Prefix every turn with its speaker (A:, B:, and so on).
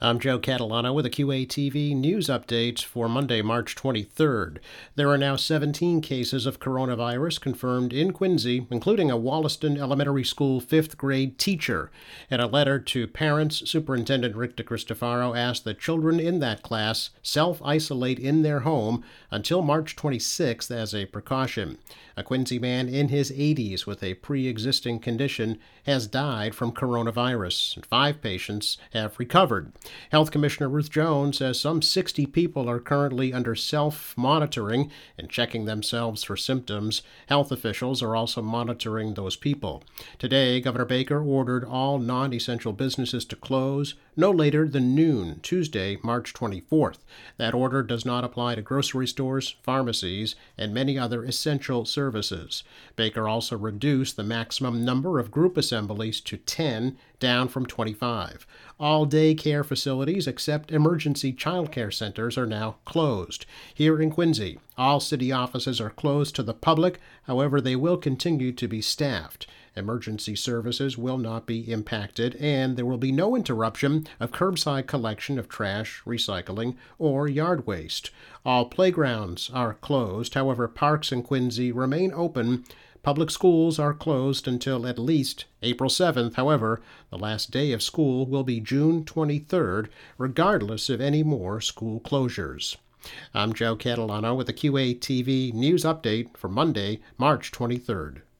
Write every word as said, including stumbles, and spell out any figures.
A: I'm Joe Catalano with a Q A T V news update for Monday, March twenty-third. There are now seventeen cases of coronavirus confirmed in Quincy, including a Wollaston Elementary School fifth grade teacher. In a letter to parents, Superintendent Rick DeCristofaro asked that children in that class self-isolate in their home until March twenty-sixth as a precaution. A Quincy man in his eighties with a pre-existing condition has died from coronavirus, and five patients have recovered. Health Commissioner Ruth Jones says some sixty people are currently under self-monitoring and checking themselves for symptoms. Health officials are also monitoring those people. Today, Governor Baker ordered all non-essential businesses to close no later than noon, Tuesday, March twenty-fourth. That order does not apply to grocery stores, pharmacies, and many other essential services. Baker also reduced the maximum number of group assemblies to ten, down from twenty-five. All daycare facilities except emergency child care centers are now closed. Here in Quincy, all city offices are closed to the public. However, they will continue to be staffed. Emergency services will not be impacted, and there will be no interruption of curbside collection of trash, recycling, or yard waste. All playgrounds are closed. However, parks in Quincy remain open. Public schools are closed until at least April seventh. However, the last day of school will be June twenty-third, regardless of any more school closures. I'm Joe Catalano with the Q A T V News Update for Monday, March twenty-third.